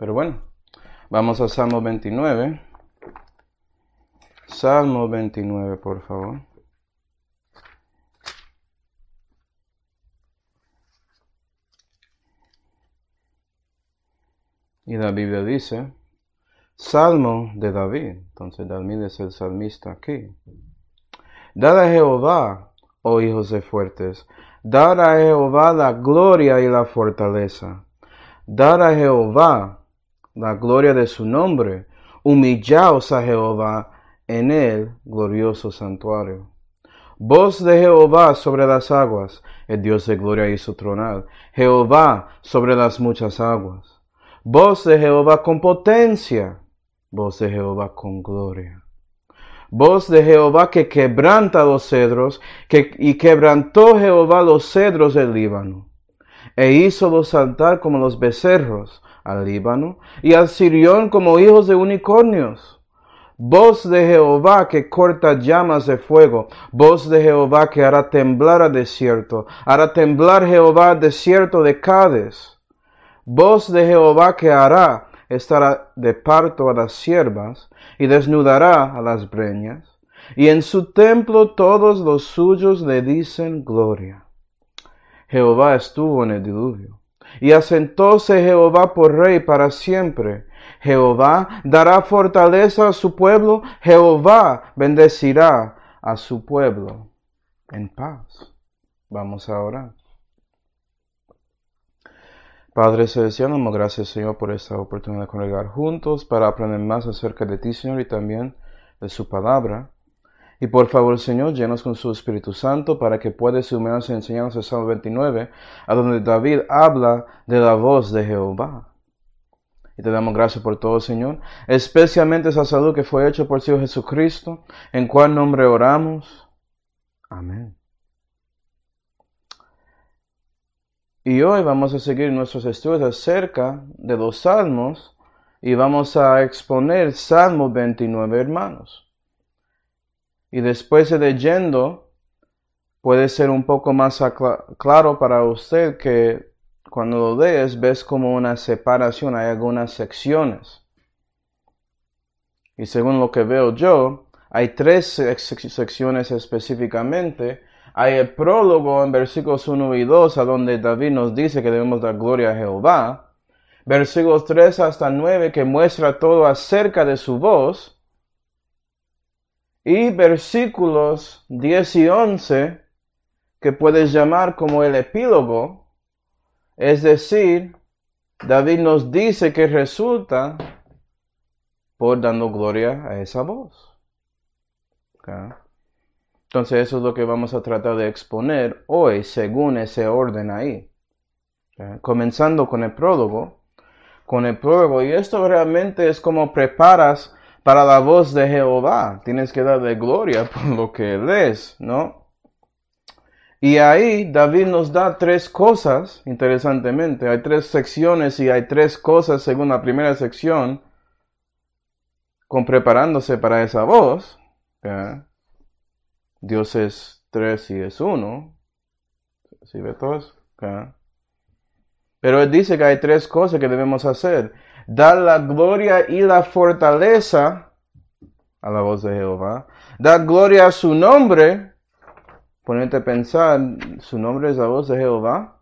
Pero bueno, vamos a Salmo 29. Salmo 29, por favor. Y la Biblia dice, Salmo de David. Entonces David es el salmista aquí. Dad a Jehová, oh hijos de fuertes, dad a Jehová la gloria y la fortaleza. Dad a Jehová la gloria de su nombre. Humillaos a Jehová en el glorioso santuario. Voz de Jehová sobre las aguas, el Dios de gloria hizo tronar. Jehová sobre las muchas aguas. Voz de Jehová con potencia, voz de Jehová con gloria. Voz de Jehová que quebranta los cedros, y quebrantó Jehová los cedros del Líbano, e hízolos saltar como los becerros al Líbano, y al Sirión como hijos de unicornios. Voz de Jehová que corta llamas de fuego, voz de Jehová que hará temblar al desierto, hará temblar Jehová al desierto de Cades. Voz de Jehová que hará estar de parto a las siervas, y desnudará a las breñas, y en su templo todos los suyos le dicen gloria. Jehová estuvo en el diluvio, y asentóse Jehová por rey para siempre. Jehová dará fortaleza a su pueblo, Jehová bendecirá a su pueblo en paz. Vamos a orar. Padre Celestial, damos gracias, Señor, por esta oportunidad de congregar juntos para aprender más acerca de ti, Señor, y también de su palabra. Y por favor, Señor, llenos con su Espíritu Santo para que puedas iluminarnos y enseñarnos el Salmo 29, a donde David habla de la voz de Jehová. Y te damos gracias por todo, Señor, especialmente esa salud que fue hecha por el Señor Jesucristo, en cual nombre oramos. Amén. Y hoy vamos a seguir nuestros estudios acerca de los salmos y vamos a exponer Salmo 29, hermanos. Y después de leyendo, puede ser un poco más claro para usted que cuando lo lees ves como una separación, hay algunas secciones. Y según lo que veo yo, hay tres secciones específicamente. Hay el prólogo en versículos 1 y 2, a donde David nos dice que debemos dar gloria a Jehová. Versículos 3 hasta 9, que muestra todo acerca de su voz. Y versículos 10 y 11, que puedes llamar como el epílogo. Es decir, David nos dice que resulta por dando gloria a esa voz. ¿Okay? Entonces eso es lo que vamos a tratar de exponer hoy según ese orden ahí. ¿Okay? Comenzando con el prólogo. Y esto realmente es como preparas para la voz de Jehová. Tienes que darle gloria por lo que lees, ¿no? Y ahí David nos da tres cosas, interesantemente. Hay tres secciones y hay tres cosas según la primera sección, con preparándose para esa voz. ¿Okay? Dios es tres y es uno. ¿Sí ve todos? ¿Okay? Pero él dice que hay tres cosas que debemos hacer. Dar la gloria y la fortaleza a la voz de Jehová. Dar gloria a su nombre. Ponerte a pensar, ¿su nombre es la voz de Jehová?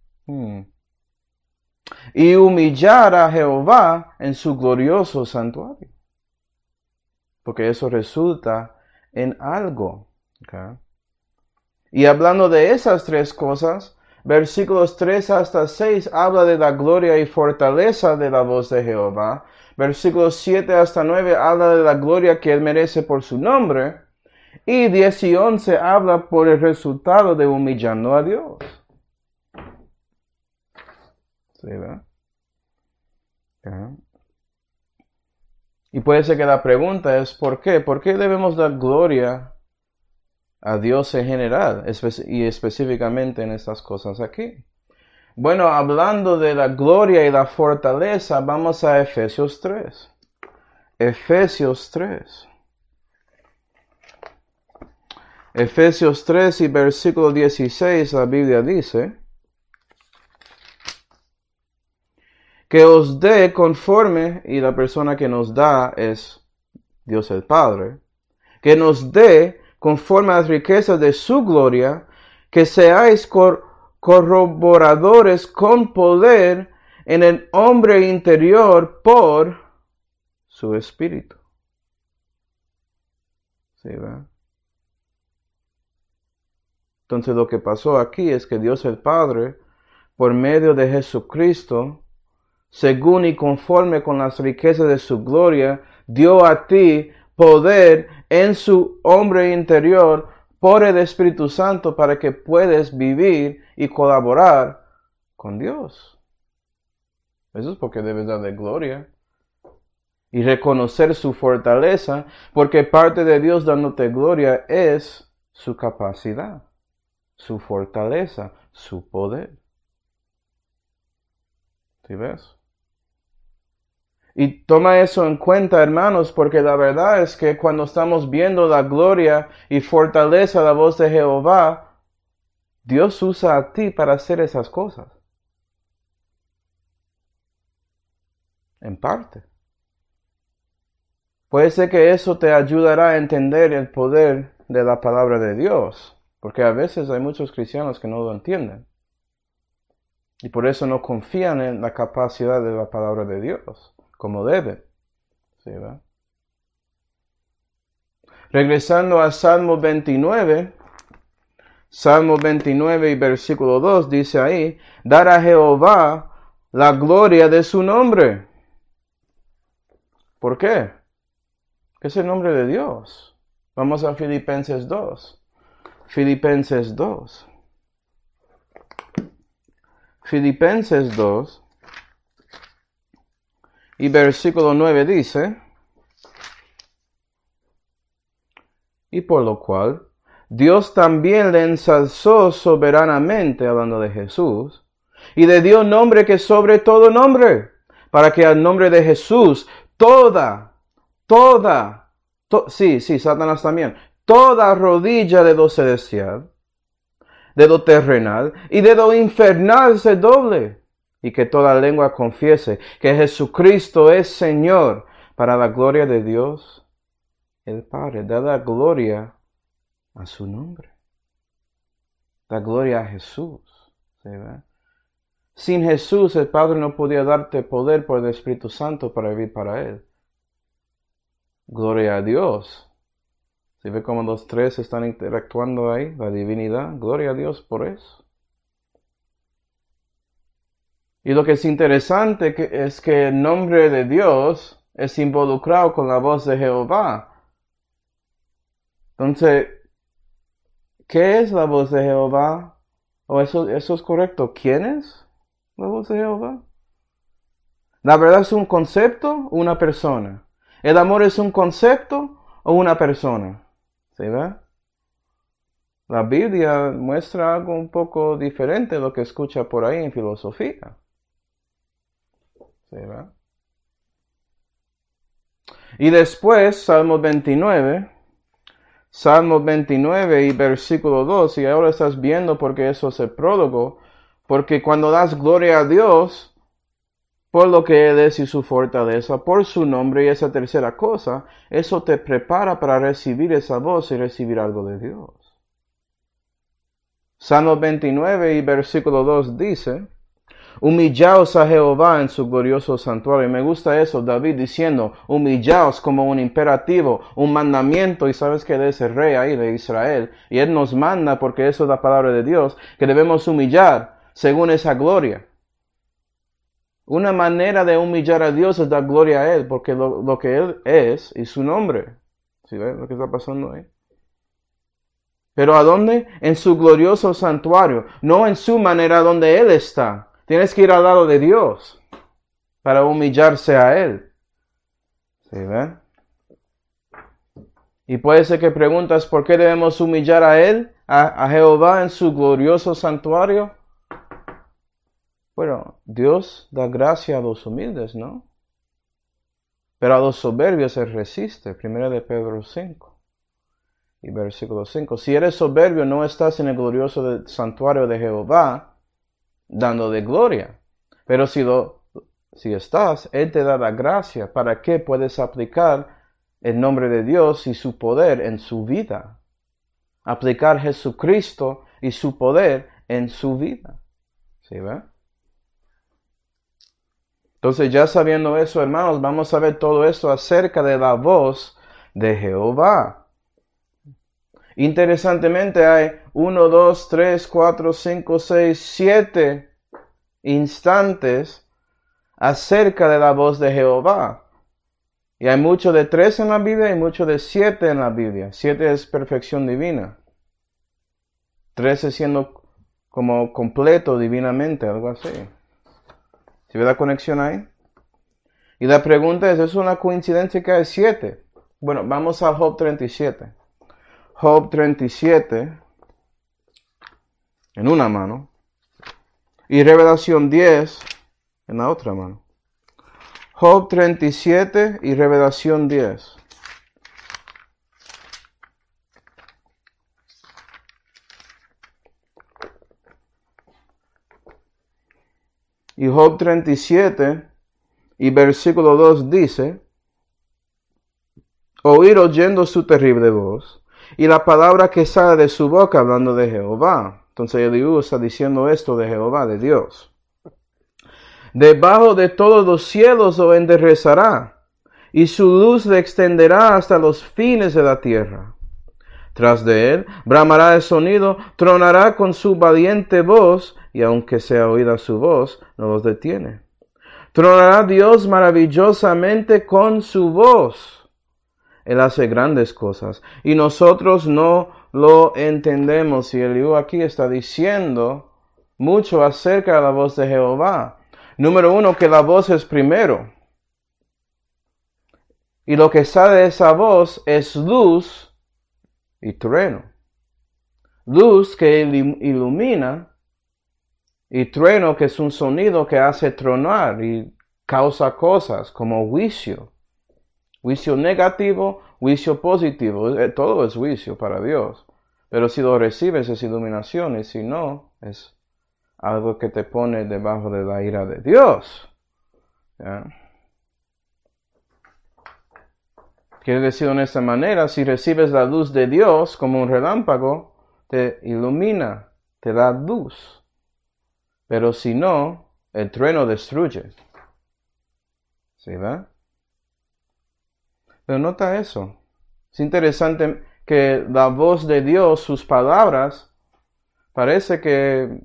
Y humillar a Jehová en su glorioso santuario. Porque eso resulta en algo. ¿Okay? Y hablando de esas tres cosas, versículos 3 hasta 6 habla de la gloria y fortaleza de la voz de Jehová. Versículos 7 hasta 9 habla de la gloria que él merece por su nombre. Y 10 y 11 habla por el resultado de humillando a Dios. ¿Sí, verdad? Okay. Y puede ser que la pregunta es ¿por qué? ¿Por qué debemos dar gloria a Dios en general y específicamente en estas cosas aquí? Bueno, hablando de la gloria y la fortaleza, vamos a Efesios 3. Efesios 3. Efesios 3 y versículo 16, la Biblia dice que os dé conforme, y la persona que nos da es Dios el Padre, que nos dé conforme a las riquezas de su gloria, que seáis corroboradores con poder en el hombre interior por su espíritu. ¿Sí, verdad? Entonces lo que pasó aquí es que Dios el Padre, por medio de Jesucristo, según y conforme con las riquezas de su gloria, dio a ti poder en su hombre interior por el Espíritu Santo para que puedas vivir y colaborar con Dios. Eso es porque debes darle gloria y reconocer su fortaleza, porque parte de Dios dándote gloria es su capacidad, su fortaleza, su poder. ¿Sí ves? Y toma eso en cuenta, hermanos, porque la verdad es que cuando estamos viendo la gloria y fortaleza de la voz de Jehová, Dios usa a ti para hacer esas cosas. En parte. Puede ser que eso te ayudará a entender el poder de la palabra de Dios, porque a veces hay muchos cristianos que no lo entienden. Y por eso no confían en la capacidad de la palabra de Dios, como deben. ¿Sí, verdad? Regresando a Salmo 29 y versículo 2 dice ahí, dar a Jehová la gloria de su nombre. ¿Por qué? ¿Qué es el nombre de Dios? Vamos a Filipenses 2. Filipenses 2. Filipenses 2 y versículo 9 dice, y por lo cual Dios también le ensalzó soberanamente, hablando de Jesús, y le dio nombre que sobre todo nombre, para que al nombre de Jesús Satanás también, toda rodilla de lo celestial, de lo terrenal y de lo infernal se doble, y que toda lengua confiese que Jesucristo es Señor, para la gloria de Dios el Padre. Da la gloria a su nombre. Da gloria a Jesús. ¿Sí, verdad? Sin Jesús el Padre no podía darte poder por el Espíritu Santo para vivir para Él. Gloria a Dios. ¿Sí ve cómo los tres están interactuando ahí? La divinidad. Gloria a Dios por eso. Y lo que es interesante es que el nombre de Dios es involucrado con la voz de Jehová. Entonces, ¿qué es la voz de Jehová? ¿O eso es correcto? ¿Quién es la voz de Jehová? ¿La verdad es un concepto o una persona? ¿El amor es un concepto o una persona? ¿Sí ve? La Biblia muestra algo un poco diferente de lo que escucha por ahí en filosofía. ¿Sí ve? Y después, Salmo 29 y versículo 2, y ahora estás viendo porque eso es el prólogo, porque cuando das gloria a Dios, por lo que Él es y su fortaleza, por su nombre y esa tercera cosa, eso te prepara para recibir esa voz y recibir algo de Dios. Salmo 29 y versículo 2 dice, humillaos a Jehová en su glorioso santuario. Y me gusta eso, David diciendo, humillaos como un imperativo, un mandamiento. Y sabes que Él es el rey ahí de Israel. Y Él nos manda, porque eso es la palabra de Dios, que debemos humillar según esa gloria. Una manera de humillar a Dios es dar gloria a Él, porque lo que Él es y su nombre. ¿Sí ven lo que está pasando ahí? ¿Pero a dónde? En su glorioso santuario, no en su manera donde Él está. Tienes que ir al lado de Dios para humillarse a Él. ¿Sí ven? Y puede ser que preguntas por qué debemos humillar a Él, a Jehová en su glorioso santuario. Bueno, Dios da gracia a los humildes, ¿no? Pero a los soberbios Él resiste. 1 de Pedro 5 y versículo 5. Si eres soberbio, no estás en el glorioso santuario de Jehová, dando de gloria. Pero si lo si estás, Él te da la gracia para que puedes aplicar el nombre de Dios y su poder en su vida. Aplicar Jesucristo y su poder en su vida. ¿Sí ve? Entonces, ya sabiendo eso, hermanos, vamos a ver todo esto acerca de la voz de Jehová. Interesantemente hay 1, 2, 3, 4, 5, 6, 7 instantes acerca de la voz de Jehová. Y hay mucho de 3 en la Biblia y mucho de 7 en la Biblia. 7 es perfección divina. 13 siendo como completo divinamente, algo así. ¿Sí ve la conexión ahí? Y la pregunta ¿es una coincidencia que hay 7? Bueno, vamos a Job 37. Job 37 en una mano y Revelación 10 en la otra mano. Job 37 y Revelación 10. Y Job 37 y versículo 2 dice: oír oyendo su terrible voz y la palabra que sale de su boca hablando de Jehová. Entonces Eliú está diciendo esto de Jehová, de Dios. Debajo de todos los cielos lo enderezará, y su luz le extenderá hasta los fines de la tierra. Tras de él bramará el sonido, tronará con su valiente voz, y aunque sea oída su voz, no los detiene. Tronará Dios maravillosamente con su voz. Él hace grandes cosas, y nosotros no lo entendemos. Y Eliú aquí está diciendo mucho acerca de la voz de Jehová. Número 1, que la voz es primero. Y lo que sale de esa voz es luz y trueno. Luz que ilumina y trueno que es un sonido que hace tronar y causa cosas como juicio. Juicio negativo, juicio positivo. Todo es juicio para Dios. Pero si lo recibes es iluminación y si no es algo que te pone debajo de la ira de Dios. ¿Ya? Quiere decir de esta manera, si recibes la luz de Dios como un relámpago, te ilumina, te da luz. Pero si no, el trueno destruye. ¿Sí va? Pero nota eso. Es interesante que la voz de Dios, sus palabras, parece que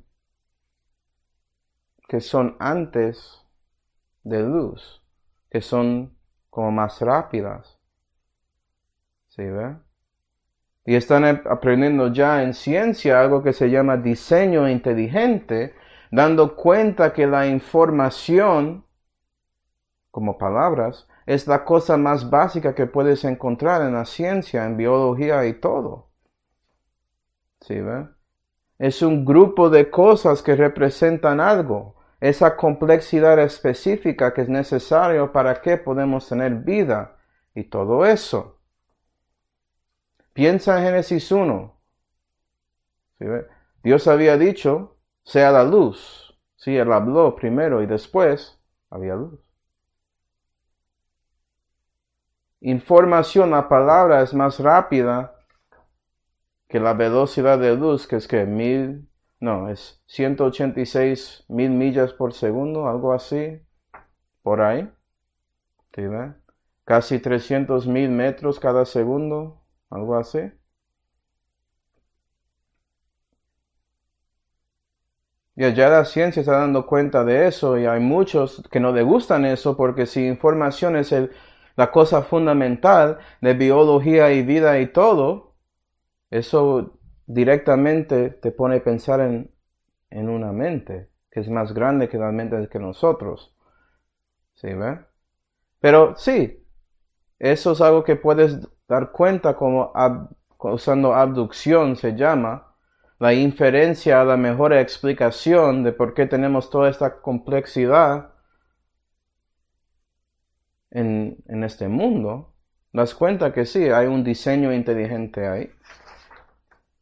son antes de luz, que son como más rápidas. ¿Sí ve? Y están aprendiendo ya en ciencia algo que se llama diseño inteligente, dando cuenta que la información, como palabras, es la cosa más básica que puedes encontrar en la ciencia, en biología y todo. ¿Sí ve? Es un grupo de cosas que representan algo, esa complejidad específica que es necesario para que podamos tener vida y todo eso. Piensa en Génesis 1. ¿Sí ve? Dios había dicho, sea la luz. Sí, Él habló primero y después había luz. Información, la palabra es más rápida que la velocidad de luz, que es 186,000 millas por segundo, algo así, por ahí. ¿Sí ve? Casi 300,000 metros cada segundo, algo así. Y ya la ciencia está dando cuenta de eso y hay muchos que no les gustan eso porque si información es la cosa fundamental de biología y vida y todo, eso directamente te pone a pensar en una mente que es más grande que la mente que nosotros. ¿Sí ve? Pero sí, eso es algo que puedes dar cuenta como usando abducción se llama. La inferencia a la mejor explicación de por qué tenemos toda esta complejidad en este mundo, das cuenta que sí, hay un diseño inteligente ahí.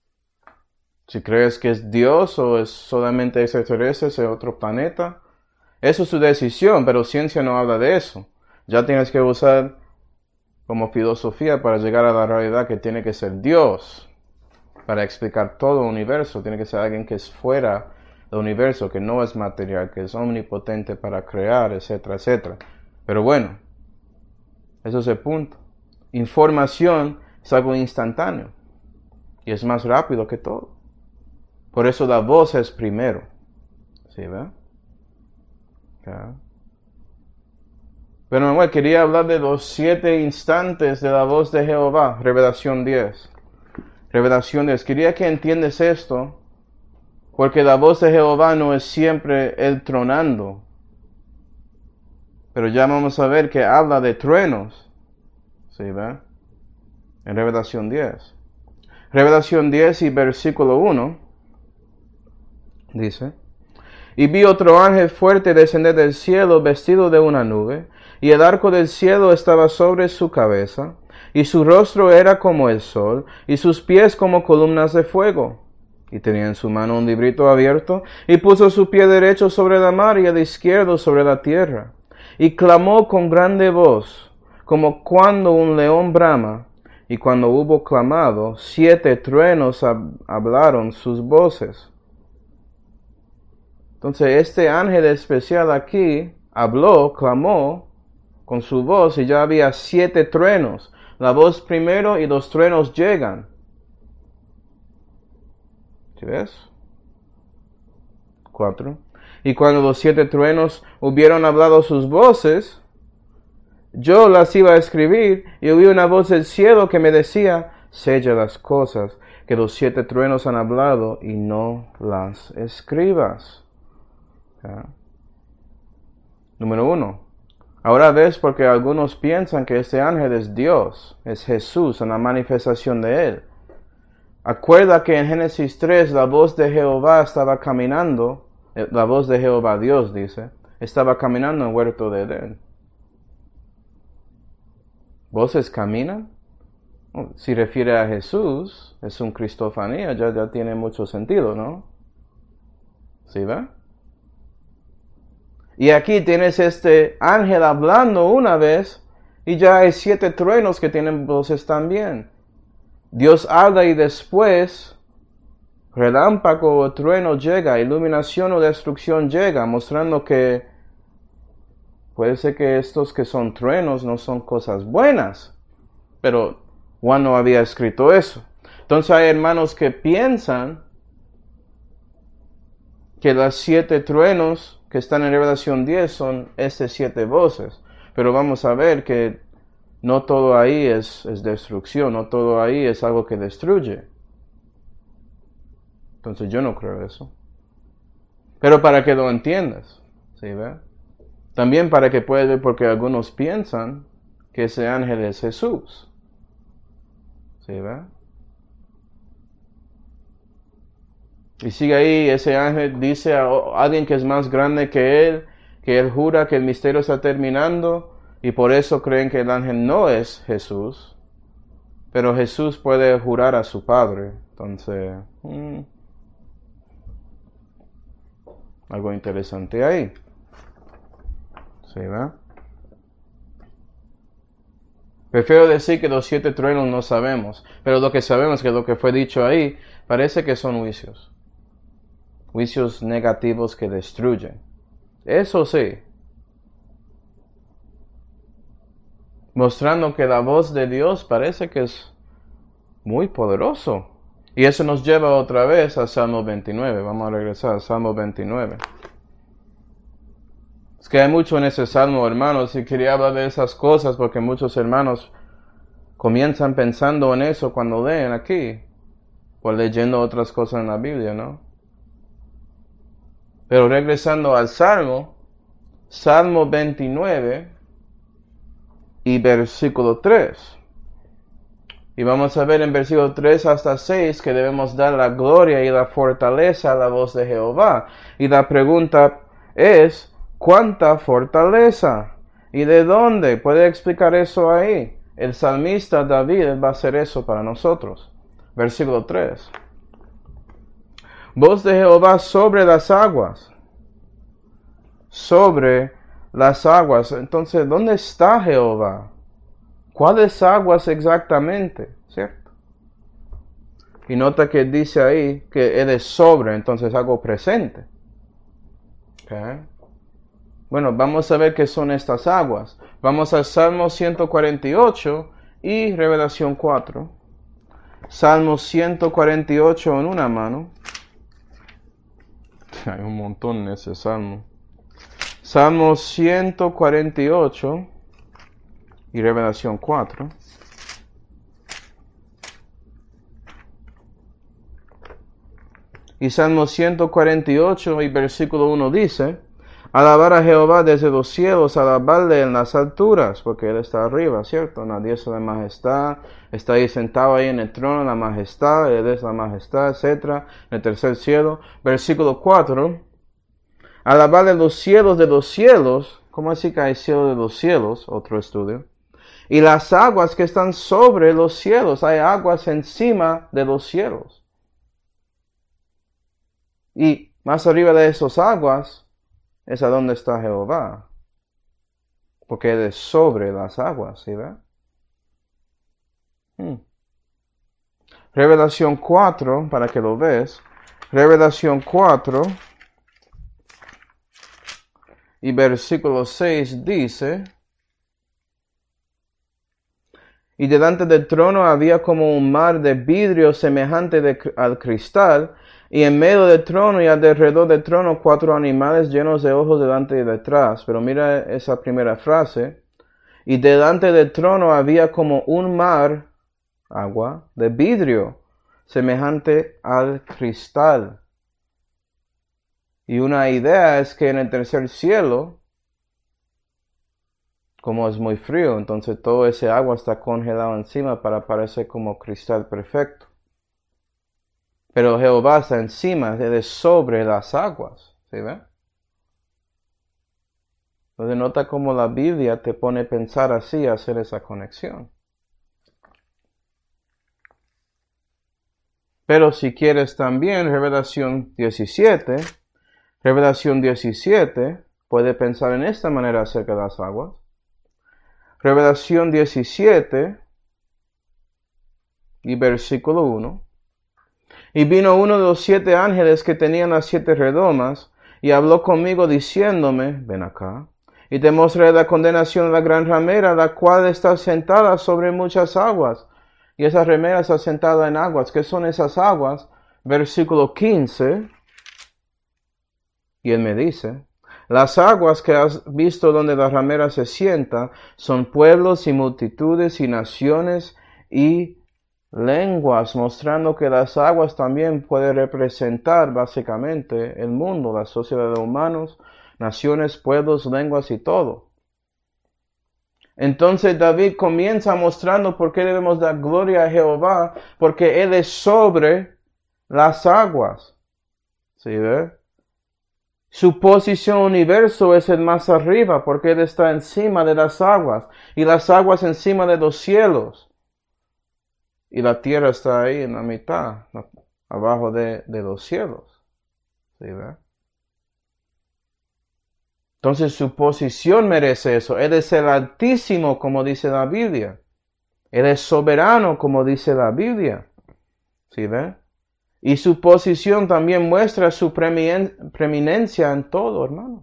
Si crees que es Dios o es solamente extraterrestres de otro planeta, Eso es su decisión, pero ciencia no habla de eso. Ya tienes que usar como filosofía para llegar a la realidad que tiene que ser Dios para explicar todo el universo. Tiene que ser alguien que es fuera del universo, que no es material, que es omnipotente para crear, etcétera, etcétera. Pero bueno, eso es el punto. Información es algo instantáneo y es más rápido que todo. Por eso la voz es primero. ¿Sí, ve? Okay. Pero Manuel, quería hablar de los 7 instantes de la voz de Jehová, Revelación 10. Revelación 10. Quería que entiendas esto, porque la voz de Jehová no es siempre el tronando. Pero ya vamos a ver que habla de truenos. ¿Sí, ve? En Revelación 10. Revelación 10 y versículo 1 dice: Y vi otro ángel fuerte descender del cielo vestido de una nube, y el arco del cielo estaba sobre su cabeza, y su rostro era como el sol, y sus pies como columnas de fuego. Y tenía en su mano un librito abierto, y puso su pie derecho sobre la mar y el izquierdo sobre la tierra. Y clamó con grande voz, como cuando un león brama, y cuando hubo clamado, 7 truenos hablaron sus voces. Entonces este ángel especial aquí habló, clamó con su voz, y ya había 7 truenos. La voz primero y los truenos llegan. ¿Sí ves? 4. Y cuando los 7 truenos hubieron hablado sus voces, yo las iba a escribir, y oí una voz del cielo que me decía: sella las cosas que los 7 truenos han hablado y no las escribas. ¿Okay? Número 1. Ahora ves porque algunos piensan que este ángel es Dios, es Jesús, una manifestación de Él. Acuerda que en Génesis 3 la voz de Jehová estaba caminando, la voz de Jehová Dios dice, estaba caminando en el huerto de Edén. ¿Voces caminan? Si refiere a Jesús, es un cristofanía, ya tiene mucho sentido, ¿no? ¿Sí va? Y aquí tienes este ángel hablando una vez, y ya hay 7 truenos que tienen voces también. Dios habla y después relámpago o trueno llega, iluminación o destrucción llega, mostrando que puede ser que estos que son truenos no son cosas buenas, pero Juan no había escrito eso. Entonces hay hermanos que piensan que las 7 truenos que están en Revelación 10 son estas 7 voces, pero vamos a ver que no todo ahí es destrucción, no todo ahí es algo que destruye. Entonces yo no creo eso. Pero para que lo entiendas, ¿sí ve? También para que puedas ver, porque algunos piensan que ese ángel es Jesús. ¿Sí ve? Y sigue ahí, ese ángel dice a alguien que es más grande que él jura que el misterio está terminando, y por eso creen que el ángel no es Jesús. Pero Jesús puede jurar a su Padre. Entonces, algo interesante ahí. ¿Sí, va? Prefiero decir que los 7 truenos no sabemos, pero lo que sabemos es que lo que fue dicho ahí parece que son juicios. Juicios negativos que destruyen. Eso sí. Mostrando que la voz de Dios parece que es muy poderoso. Y eso nos lleva otra vez a Salmo 29. Vamos a regresar a Salmo 29. Es que hay mucho en ese Salmo, hermanos, y quería hablar de esas cosas porque muchos hermanos comienzan pensando en eso cuando leen aquí, o leyendo otras cosas en la Biblia, ¿no? Pero regresando al Salmo 29 y versículo 3. Y vamos a ver en versículo 3 hasta 6 que debemos dar la gloria y la fortaleza a la voz de Jehová. Y la pregunta es, ¿cuánta fortaleza? ¿Y de dónde? ¿Puede explicar eso ahí? El salmista David va a hacer eso para nosotros. Versículo 3. Voz de Jehová sobre las aguas. sobre las aguas. Entonces, ¿dónde está Jehová? ¿Cuáles aguas exactamente? ¿Cierto? Y nota que dice ahí que Él es sobre, entonces algo presente. Okay. Bueno, vamos a ver qué son estas aguas. Vamos al Salmo 148 y Revelación 4. Salmo 148 en una mano. Hay un montón en ese salmo. Salmo 148 y Revelación 4. Y Salmo 148 y versículo 1 dice: alabar a Jehová desde los cielos, alabarle en las alturas, porque Él está arriba, ¿cierto? En la diestra de majestad, está ahí sentado ahí en el trono, la majestad, Él es la majestad, etc. En el tercer cielo. Versículo 4, alabarle los cielos de los cielos. ¿Cómo así que hay cielo de los cielos? Otro estudio. Y las aguas que están sobre los cielos, hay aguas encima de los cielos. Y más arriba de esas aguas es a donde está Jehová. Porque Él es sobre las aguas, ¿sí ve? Revelación 4, para que lo ves. Revelación 4 y versículo 6 dice: y delante del trono había como un mar de vidrio semejante al cristal, y en medio del trono y alrededor del trono 4 animales llenos de ojos delante y detrás. Pero mira esa primera frase. Y delante del trono había como un mar, agua, de vidrio, semejante al cristal. Y una idea es que en el tercer cielo, como es muy frío, entonces todo ese agua está congelado encima para parecer como cristal perfecto. Pero Jehová está encima, Él es sobre las aguas, ¿sí ve? Entonces nota cómo la Biblia te pone a pensar así, a hacer esa conexión. Pero si quieres también Revelación 17, puede pensar en esta manera acerca de las aguas. Revelación 17 y versículo 1. Y vino uno de los 7 ángeles que tenían las 7 redomas, y habló conmigo diciéndome: ven acá, y te mostraré la condenación de la gran ramera, la cual está sentada sobre muchas aguas. Y esa ramera está sentada en aguas. ¿Qué son esas aguas? Versículo 15. Y él me dice: las aguas que has visto donde la ramera se sienta son pueblos y multitudes y naciones y lenguas, mostrando que las aguas también pueden representar básicamente el mundo, la sociedad de humanos, naciones, pueblos, lenguas y todo. Entonces David comienza mostrando por qué debemos dar gloria a Jehová, porque Él es sobre las aguas. ¿Sí ve? Su posición universo es el más arriba, porque Él está encima de las aguas, y las aguas encima de los cielos. Y la tierra está ahí en la mitad, abajo de los cielos. ¿Sí ve? Entonces su posición merece eso. Él es el Altísimo, como dice la Biblia. Él es soberano, como dice la Biblia. ¿Sí ve? Y su posición también muestra su preeminencia en todo, hermanos.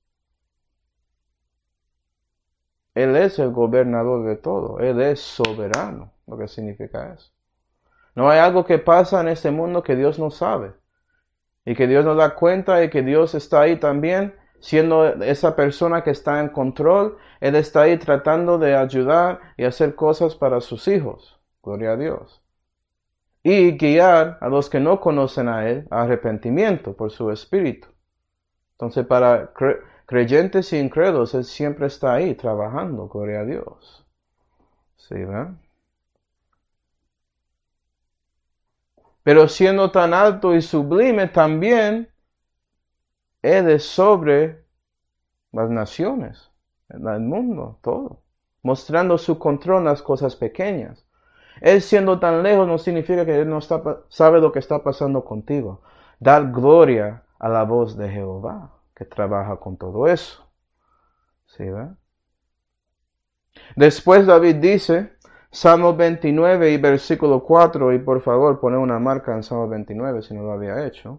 Él es el gobernador de todo. Él es soberano, lo que significa eso. No hay algo que pasa en este mundo que Dios no sabe. Y que Dios nos da cuenta y que Dios está ahí también, siendo esa persona que está en control. Él está ahí tratando de ayudar y hacer cosas para sus hijos. Gloria a Dios. Y guiar a los que no conocen a Él a arrepentimiento por su Espíritu. Entonces, para creyentes e incrédulos, Él siempre está ahí trabajando, gloria a Dios. ¿Sí, verdad? Pero siendo tan alto y sublime también, Él es sobre las naciones, el mundo, todo. Mostrando su control en las cosas pequeñas. Él siendo tan lejos no significa que Él no sabe lo que está pasando contigo. Dar gloria a la voz de Jehová. que trabaja con todo eso. ¿Sí, verdad? Después David dice, Salmo 29 y versículo 4, y por favor pone una marca en Salmo 29 si no lo había hecho.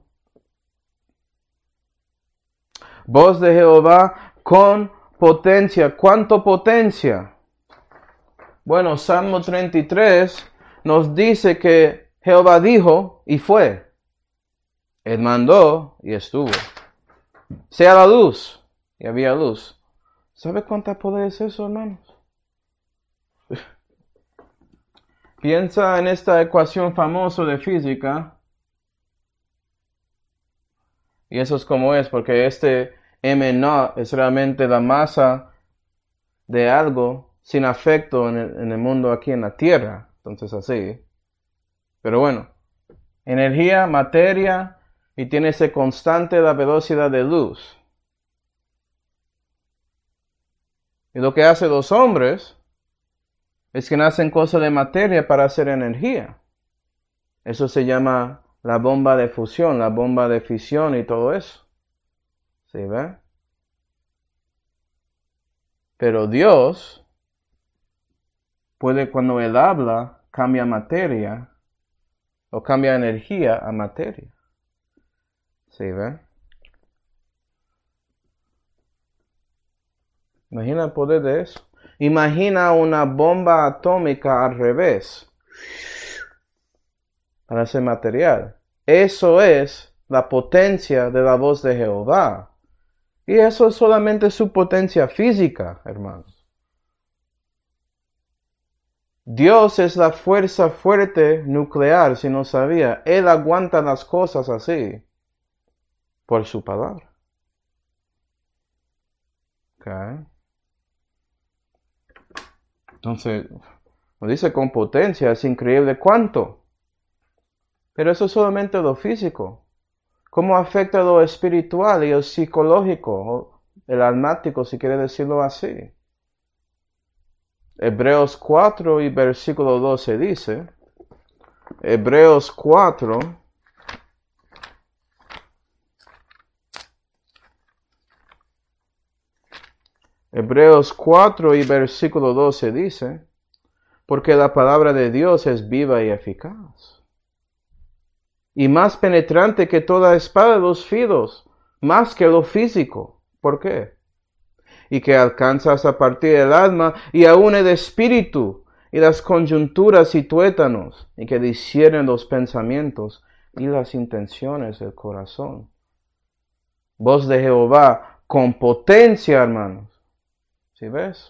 Voz de Jehová con potencia. ¿Cuánto potencia? Bueno, Salmo 33 nos dice que Jehová dijo y fue. Él mandó y estuvo. Sea la luz y había luz. ¿Sabe cuánta poder es eso, hermanos? Piensa en esta ecuación famosa de física. Y eso es como es, porque este m0 es realmente la masa de algo sin afecto en el mundo aquí en la Tierra. Entonces así. Pero bueno, energía, materia, y tiene ese constante la velocidad de luz. Y lo que hacen los hombres es que nacen cosas de materia para hacer energía. Eso se llama la bomba de fusión, la bomba de fisión y todo eso. ¿Sí ve? Pero Dios puede, cuando Él habla, cambia materia o cambia energía a materia. ¿Sí ve? Imagina el poder de eso. Imagina una bomba atómica al revés para hacer material. Eso es la potencia de la voz de Jehová. Y eso es solamente su potencia física, hermanos. Dios es la fuerza fuerte nuclear, si no sabía. Él aguanta las cosas así, por su palabra. Okay. Entonces, lo dice con potencia, es increíble cuánto. Pero eso es solamente lo físico. ¿Cómo afecta lo espiritual y lo psicológico, o el almático, si quiere decirlo así? Hebreos 4 y versículo 12 dice, Hebreos 4, y versículo 12 dice, porque la palabra de Dios es viva y eficaz, y más penetrante que toda espada de dos filos, más que lo físico. ¿Por qué? Y que alcanza hasta partir el alma y aún el espíritu y las coyunturas y tuétanos, y que disciernen los pensamientos y las intenciones del corazón. Voz de Jehová con potencia, hermanos. ¿Sí ves?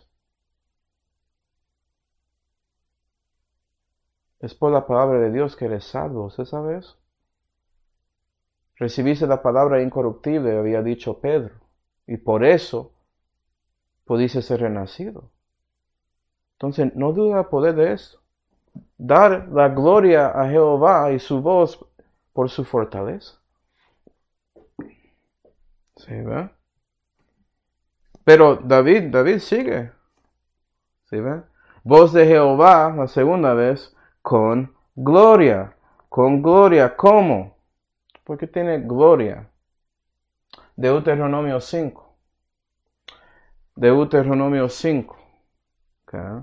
Es por la palabra de Dios que eres salvo, ¿sí sabes? Recibiste la palabra incorruptible, había dicho Pedro, y por eso pudiste ser renacido. Entonces, no duda el poder de esto. Dar la gloria a Jehová y su voz por su fortaleza. ¿Sí, ve? Pero David sigue. ¿Sí, ve? Voz de Jehová, la segunda vez, con gloria. Con gloria, ¿cómo? Porque tiene gloria. Deuteronomio 5. Deuteronomio 5. Okay.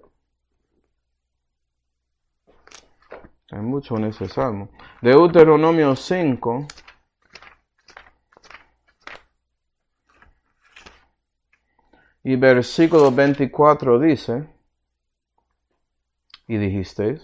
Hay mucho en ese salmo. Deuteronomio 5. Y versículo 24 dice, y dijisteis,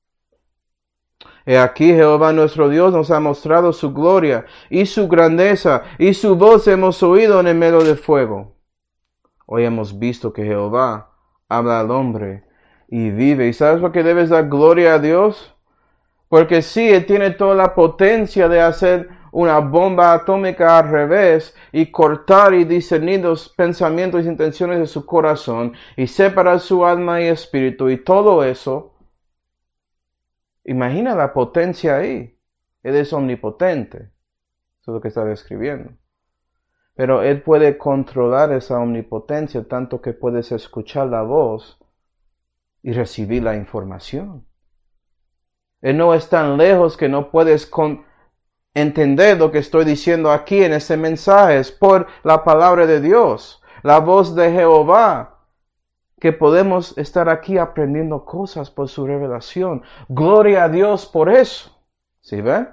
he aquí Jehová nuestro Dios nos ha mostrado su gloria y su grandeza, y su voz hemos oído en el medio del fuego. Hoy hemos visto que Jehová habla al hombre y vive. ¿Y sabes por qué debes dar gloria a Dios? Porque sí, Él tiene toda la potencia de hacer una bomba atómica al revés y cortar y discernir los pensamientos y intenciones de su corazón y separar su alma y espíritu y todo eso. Imagina la potencia ahí. Él es omnipotente. Eso es lo que está describiendo. Pero Él puede controlar esa omnipotencia tanto que puedes escuchar la voz y recibir la información. Él no es tan lejos que no puedes entender lo que estoy diciendo aquí en este mensaje. Es por la palabra de Dios, la voz de Jehová, que podemos estar aquí aprendiendo cosas por su revelación. Gloria a Dios por eso. ¿Sí ve?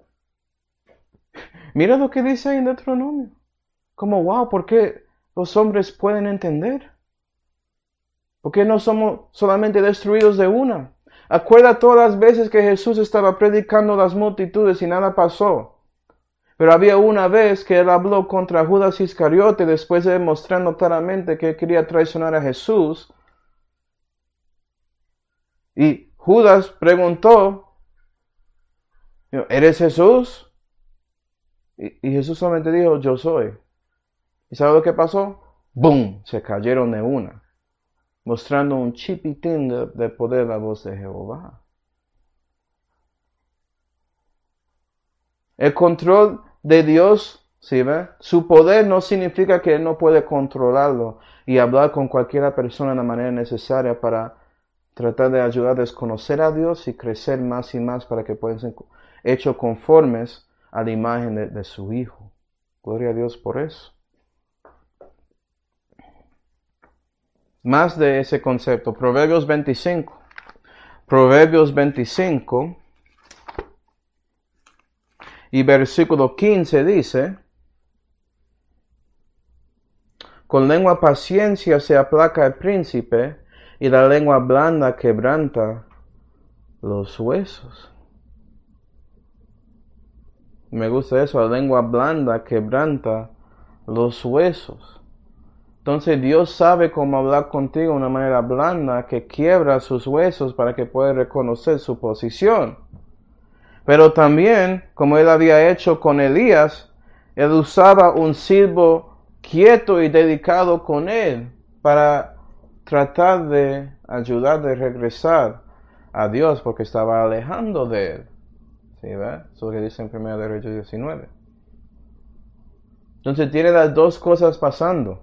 Mira lo que dice ahí en Deuteronomio. Como, wow, ¿por qué los hombres pueden entender? ¿Por qué no somos solamente destruidos de una? Acuerda todas las veces que Jesús estaba predicando a las multitudes y nada pasó. Pero había una vez que él habló contra Judas Iscariote después de demostrando claramente que quería traicionar a Jesús. Y Judas preguntó, ¿eres Jesús? Y Jesús solamente dijo, yo soy. ¿Y sabe lo que pasó? ¡Bum! Se cayeron de una, mostrando un chipitín de poder la voz de Jehová. El control de Dios, ¿sí ve? Su poder no significa que Él no puede controlarlo y hablar con cualquier persona de la manera necesaria para tratar de ayudar a desconocer a Dios y crecer más y más para que puedan ser hechos conformes a la imagen de su Hijo. Gloria a Dios por eso. Más de ese concepto. Proverbios 25. Proverbios 25 y versículo 15 dice, con lengua paciencia se aplaca el príncipe, y la lengua blanda quebranta los huesos. Me gusta eso, la lengua blanda quebranta los huesos. Entonces Dios sabe cómo hablar contigo de una manera blanda que quiebra sus huesos para que puedas reconocer su posición. Pero también, como Él había hecho con Elías, Él usaba un siervo quieto y dedicado con Él para tratar de ayudar de regresar a Dios porque estaba alejando de Él. ¿Sí, ve? Eso es lo que dice en 1 de Reyes 19. Entonces tiene las dos cosas pasando.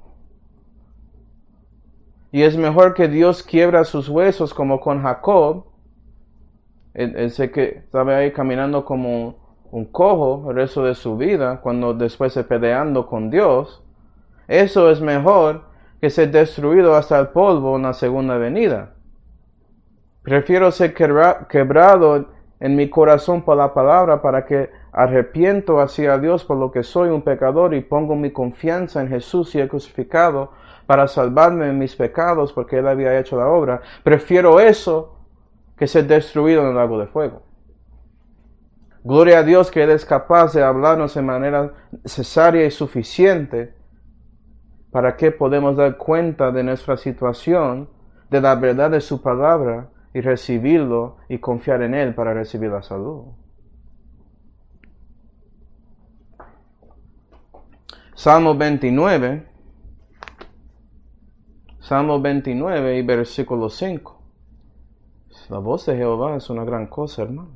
Y es mejor que Dios quiebra sus huesos como con Jacob. Él sé que estaba ahí caminando como un cojo el resto de su vida, cuando después se peleando con Dios. Eso es mejor que ser destruido hasta el polvo en la segunda venida. Prefiero ser quebrado en mi corazón por la palabra para que arrepiento hacia Dios por lo que soy un pecador y pongo mi confianza en Jesús y el crucificado para salvarme de mis pecados porque Él había hecho la obra. Prefiero eso que ser destruido en el lago de fuego. Gloria a Dios que Él es capaz de hablarnos de manera necesaria y suficiente para que podamos dar cuenta de nuestra situación, de la verdad de su palabra y recibirlo y confiar en Él para recibir la salud. Salmo 29 y versículo 5. La voz de Jehová es una gran cosa, hermano.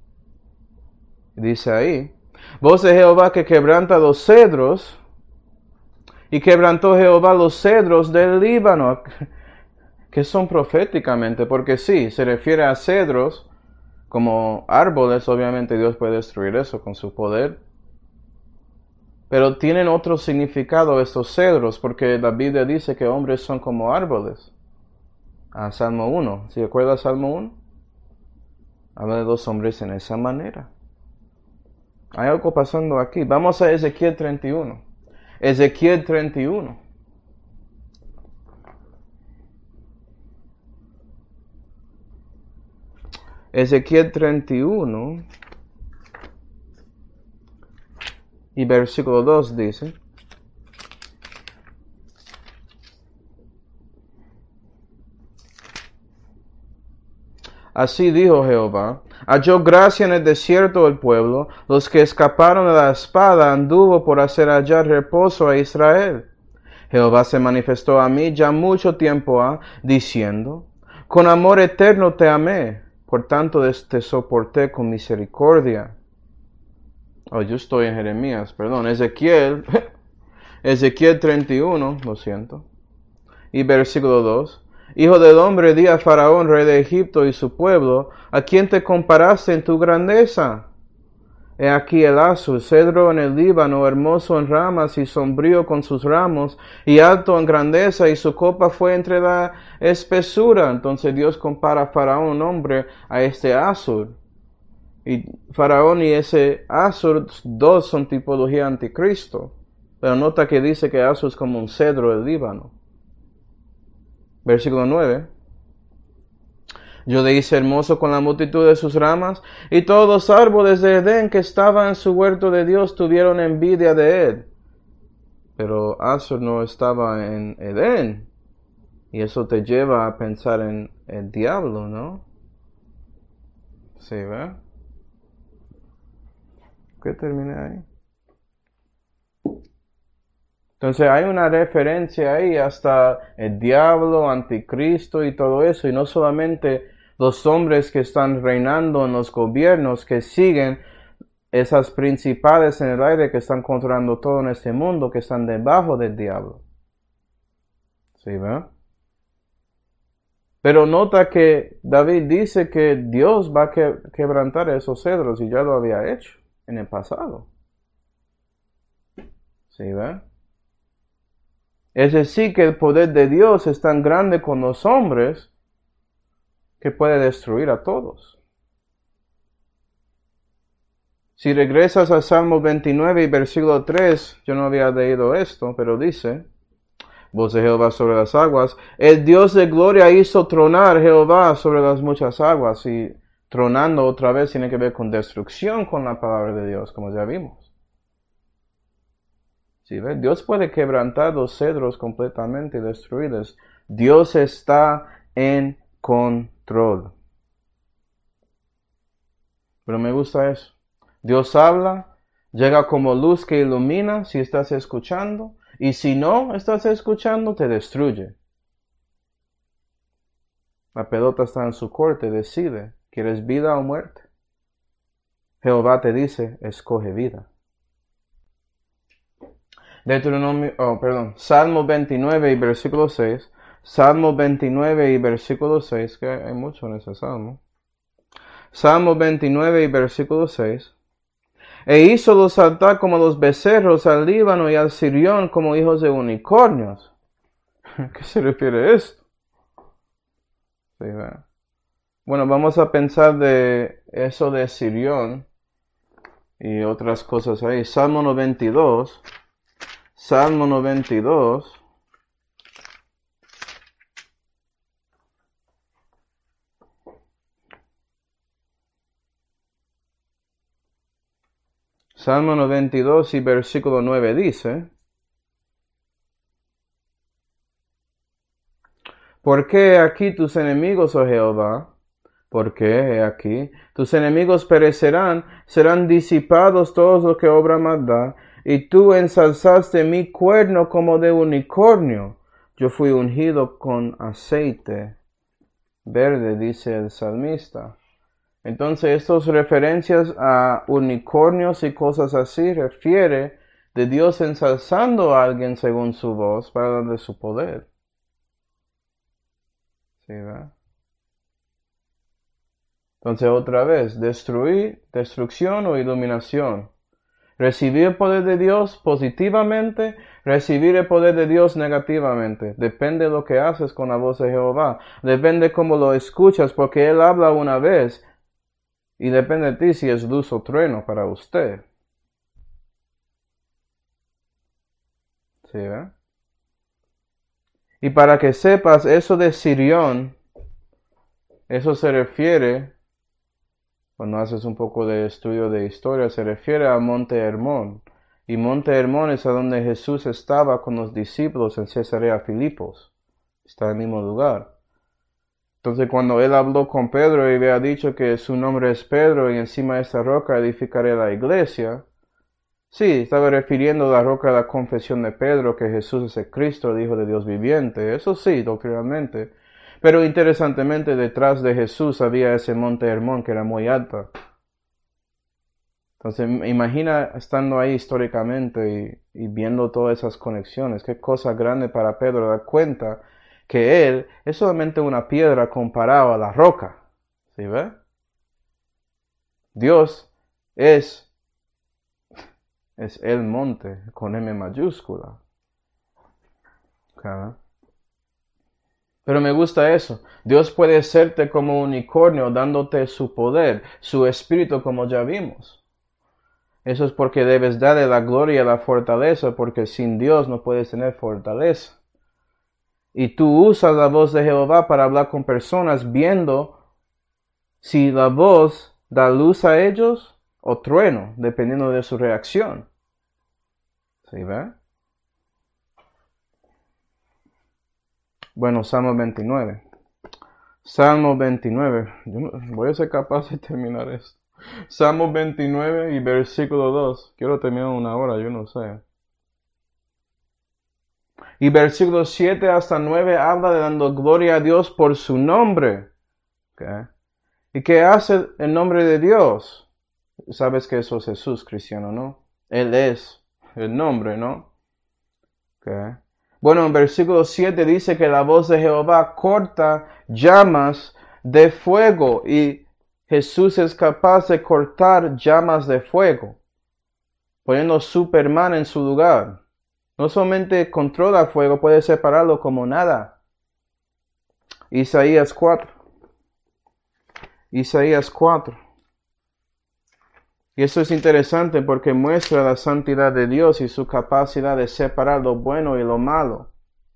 Dice ahí, voz de Jehová que quebranta los cedros, y quebrantó Jehová los cedros del Líbano, que son proféticamente, porque sí, se refiere a cedros como árboles, obviamente Dios puede destruir eso con su poder, pero tienen otro significado estos cedros, porque la Biblia dice que hombres son como árboles. Salmo 1, ¿se acuerda Salmo 1? Habla de dos hombres en esa manera. Hay algo pasando aquí. Vamos a Ezequiel 31. Ezequiel 31. Ezequiel 31 y versículo 2 dice, así dijo Jehová, halló gracia en el desierto el pueblo, los que escaparon de la espada anduvo por hacer hallar reposo a Israel. Jehová se manifestó a mí ya mucho tiempo ha, diciendo, con amor eterno te amé, por tanto te soporté con misericordia. Yo estoy en Jeremías, perdón, Ezequiel 31, lo siento, y versículo 2. Hijo del hombre, di a Faraón, rey de Egipto y su pueblo, ¿a quién te comparaste en tu grandeza? He aquí el azur, cedro en el Líbano, hermoso en ramas y sombrío con sus ramos, y alto en grandeza, y su copa fue entre la espesura. Entonces Dios compara a Faraón, hombre, a este azur. Y Faraón y ese azur, dos son tipología anticristo. Pero nota que dice que azur es como un cedro del Líbano. Versículo 9. Yo le hice hermoso con la multitud de sus ramas, y todos los árboles de Edén que estaban en su huerto de Dios tuvieron envidia de él. Pero Azur no estaba en Edén, y eso te lleva a pensar en el diablo, ¿no? Sí, ¿verdad? ¿Qué terminé ahí? Entonces hay una referencia ahí hasta el diablo, anticristo y todo eso, y no solamente los hombres que están reinando en los gobiernos, que siguen esas principales en el aire que están controlando todo en este mundo, que están debajo del diablo. ¿Sí, verdad? Pero nota que David dice que Dios va a quebrantar esos cedros y ya lo había hecho en el pasado. ¿Sí, verdad? Es decir, que el poder de Dios es tan grande con los hombres que puede destruir a todos. Si regresas al Salmo 29 y versículo 3, yo no había leído esto, pero dice, voz de Jehová sobre las aguas, el Dios de gloria hizo tronar Jehová sobre las muchas aguas, y tronando otra vez tiene que ver con destrucción con la palabra de Dios, como ya vimos. ¿Sí, ve? Dios puede quebrantar los cedros completamente y destruirlos. Dios está en control. Pero me gusta eso. Dios habla, llega como luz que ilumina si estás escuchando, y si no estás escuchando, te destruye. La pelota está en su corte, decide, ¿quieres vida o muerte? Jehová te dice, escoge vida. Salmo 29 y versículo 6. Salmo 29 y versículo 6, que hay mucho en ese salmo. Salmo 29 y versículo 6. E hízolos saltar como los becerros al Líbano y al Sirión como hijos de unicornios. ¿A qué se refiere esto? Sí, bueno, vamos a pensar de eso de Sirión y otras cosas ahí. Salmo 92. Salmo 92. Salmo 92 y versículo 9 dice, ¿por qué aquí tus enemigos, oh Jehová? ¿Por qué aquí tus enemigos perecerán? Serán disipados todos los que obran maldad. Y tú ensalzaste mi cuerno como de unicornio. Yo fui ungido con aceite verde, dice el salmista. Entonces, estas referencias a unicornios y cosas así refiere de Dios ensalzando a alguien según su voz para darle su poder. ¿Sí, verdad? Entonces, otra vez, destrucción o iluminación. Recibir el poder de Dios positivamente, recibir el poder de Dios negativamente. Depende de lo que haces con la voz de Jehová. Depende cómo lo escuchas, porque Él habla una vez. Y depende de ti si es luz o trueno para usted. ¿Sí, verdad? Y para que sepas, eso de Sirión, eso se refiere, cuando haces un poco de estudio de historia, se refiere a Monte Hermón. Y Monte Hermón es a donde Jesús estaba con los discípulos en Cesarea Filipos. Está en el mismo lugar. Entonces cuando él habló con Pedro y había dicho que su nombre es Pedro y encima de esta roca edificaré la iglesia, sí, estaba refiriendo a la roca de la confesión de Pedro, que Jesús es el Cristo, el Hijo de Dios viviente. Eso sí, doctrinalmente. Pero interesantemente, detrás de Jesús había ese monte Hermón que era muy alto. Entonces, imagina estando ahí históricamente y viendo todas esas conexiones. Qué cosa grande para Pedro dar cuenta que él es solamente una piedra comparado a la roca. ¿Sí ve? Dios es Es el monte con M mayúscula. ¿Okay? Pero me gusta eso. Dios puede serte como un unicornio dándote su poder, su espíritu como ya vimos. Eso es porque debes darle la gloria y la fortaleza, porque sin Dios no puedes tener fortaleza. Y tú usas la voz de Jehová para hablar con personas viendo si la voz da luz a ellos o trueno, dependiendo de su reacción. ¿Sí ve? Bueno, Salmo 29. Salmo 29. Yo no, voy a ser capaz de terminar esto. Salmo 29 y versículo 2. Quiero terminar una hora, yo no sé. Y versículo 7 hasta 9 habla de dando gloria a Dios por su nombre. ¿Okay? ¿Y qué hace el nombre de Dios? Sabes que eso es Jesús, cristiano, ¿no? Él es el nombre, ¿no? ¿Okay? Bueno, en versículo 7 dice que la voz de Jehová corta llamas de fuego y Jesús es capaz de cortar llamas de fuego, poniendo Superman en su lugar. No solamente controla el fuego, puede separarlo como nada. Isaías 4. Isaías 4. Y eso es interesante porque muestra la santidad de Dios y su capacidad de separar lo bueno y lo malo.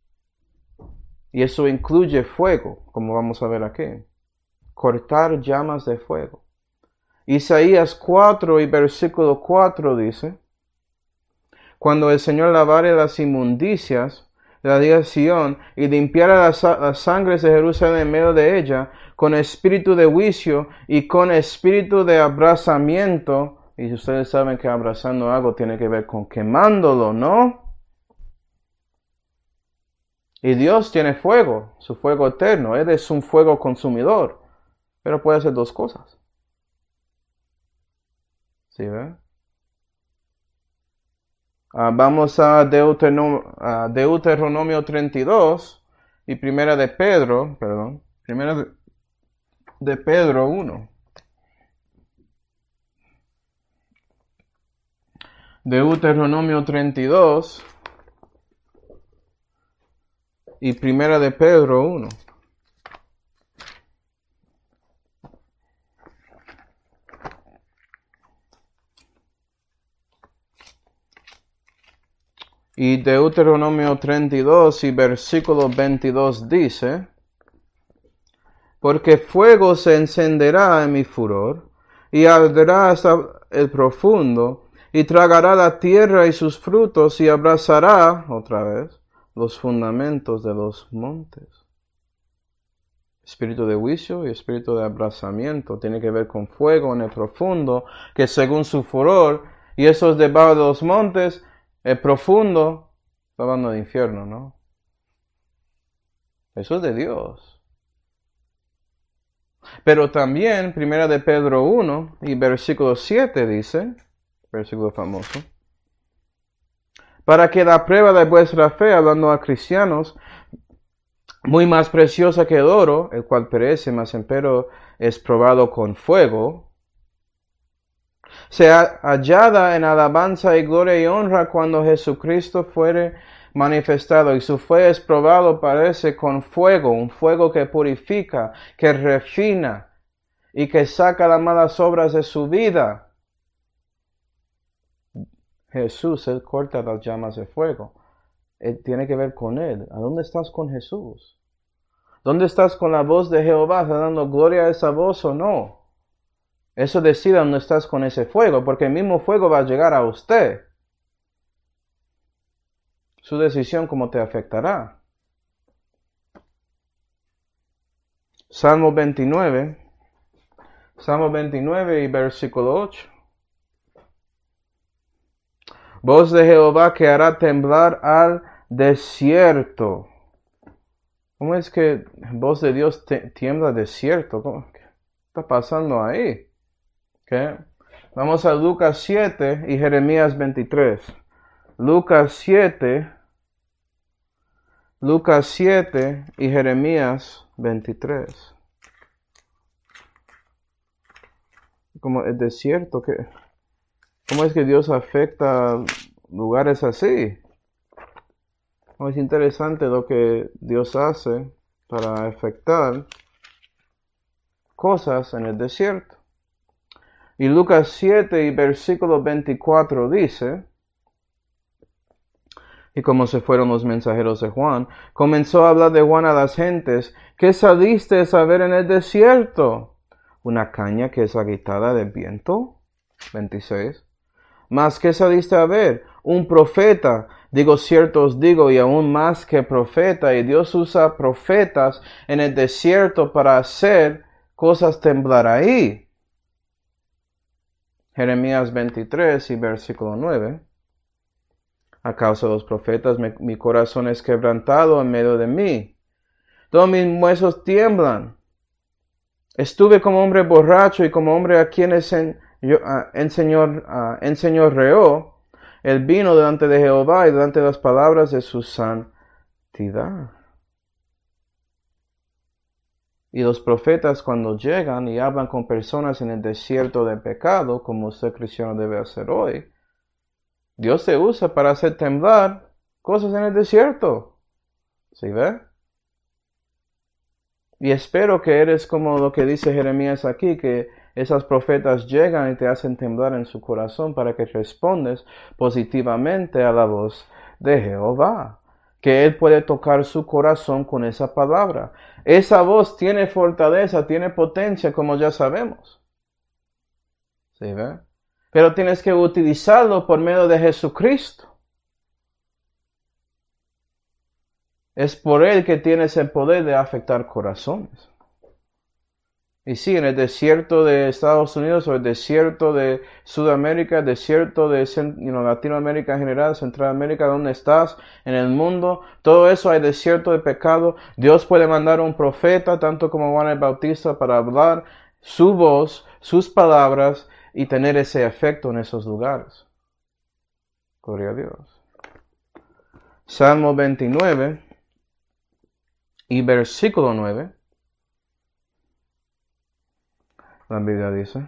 Y eso incluye fuego, como vamos a ver aquí. Cortar llamas de fuego. Isaías 4 y versículo 4 dice: Cuando el Señor lavare las inmundicias de la hija de Sión y limpiara las sangres de Jerusalén en medio de ella, con espíritu de juicio y con espíritu de abrazamiento. Y ustedes saben que abrazando algo tiene que ver con quemándolo, ¿no? Y Dios tiene fuego, su fuego eterno. Él es un fuego consumidor, pero puede hacer dos cosas. ¿Sí ve? Vamos a Deuteronomio 32 y Primera de Pedro 1. Deuteronomio 32 y Primera de Pedro 1. Y Deuteronomio 32 y versículo 22 dice: Porque fuego se encenderá en mi furor, y arderá hasta el profundo, y tragará la tierra y sus frutos, y abrazará, otra vez, los fundamentos de los montes. Espíritu de juicio y espíritu de abrazamiento tiene que ver con fuego en el profundo, que según su furor, y eso es debajo de los montes, el profundo, está hablando de infierno, ¿no? Eso es de Dios. Pero también, Primera de Pedro 1 y versículo 7 dice, versículo famoso: Para que la prueba de vuestra fe, hablando a cristianos, muy más preciosa que el oro, el cual perece, mas empero es probado con fuego, sea hallada en alabanza y gloria y honra cuando Jesucristo fuere manifestado. Y su fe es probado, parece, con fuego, un fuego que purifica, que refina y que saca las malas obras de su vida. Jesús, Él corta las llamas de fuego. Tiene que ver con Él. ¿A dónde estás con Jesús? ¿Dónde estás con la voz de Jehová? ¿Estás dando gloria a esa voz o no? Eso decide dónde estás con ese fuego, porque el mismo fuego va a llegar a usted. Su decisión cómo te afectará. Salmo 29 y versículo 8. Voz de Jehová que hará temblar al desierto. ¿Cómo es que voz de Dios tiembla al desierto? ¿Qué está pasando ahí? ¿Qué? Vamos a Lucas 7 y Jeremías 23. Lucas 7 y Jeremías 23. Como el desierto, ¿Cómo es que Dios afecta lugares así? Es interesante lo que Dios hace para afectar cosas en el desierto. Y Lucas 7 y versículo 24 dice, y como se fueron los mensajeros de Juan, comenzó a hablar de Juan a las gentes, ¿qué saliste a ver en el desierto? ¿Una caña que es agitada del viento? 26. ¿Mas qué saliste a ver? Un profeta. Digo cierto os digo, y aún más que profeta, y Dios usa profetas en el desierto para hacer cosas temblar ahí. Jeremías 23 y versículo 9. A causa de los profetas mi corazón es quebrantado en medio de mí. Todos mis huesos tiemblan. Estuve como hombre borracho y como hombre a quien enseñoreó el vino delante de Jehová y delante de las palabras de su santidad. Y los profetas cuando llegan y hablan con personas en el desierto de pecado, como usted cristiano debe hacer hoy, Dios te usa para hacer temblar cosas en el desierto. ¿Sí ve? Y espero que eres como lo que dice Jeremías aquí, que esas profetas llegan y te hacen temblar en su corazón para que respondes positivamente a la voz de Jehová. Que Él puede tocar su corazón con esa palabra. Esa voz tiene fortaleza, tiene potencia, como ya sabemos. ¿Sí ve? Pero tienes que utilizarlo por medio de Jesucristo. Es por Él que tienes el poder de afectar corazones. Y sí, en el desierto de Estados Unidos o el desierto de Sudamérica, el desierto de Latinoamérica en general, Centroamérica, donde estás, en el mundo, todo eso hay desierto de pecado. Dios puede mandar un profeta, tanto como Juan el Bautista, para hablar su voz, sus palabras y tener ese efecto en esos lugares. Gloria a Dios. Salmo 29 y versículo 9. La Biblia dice,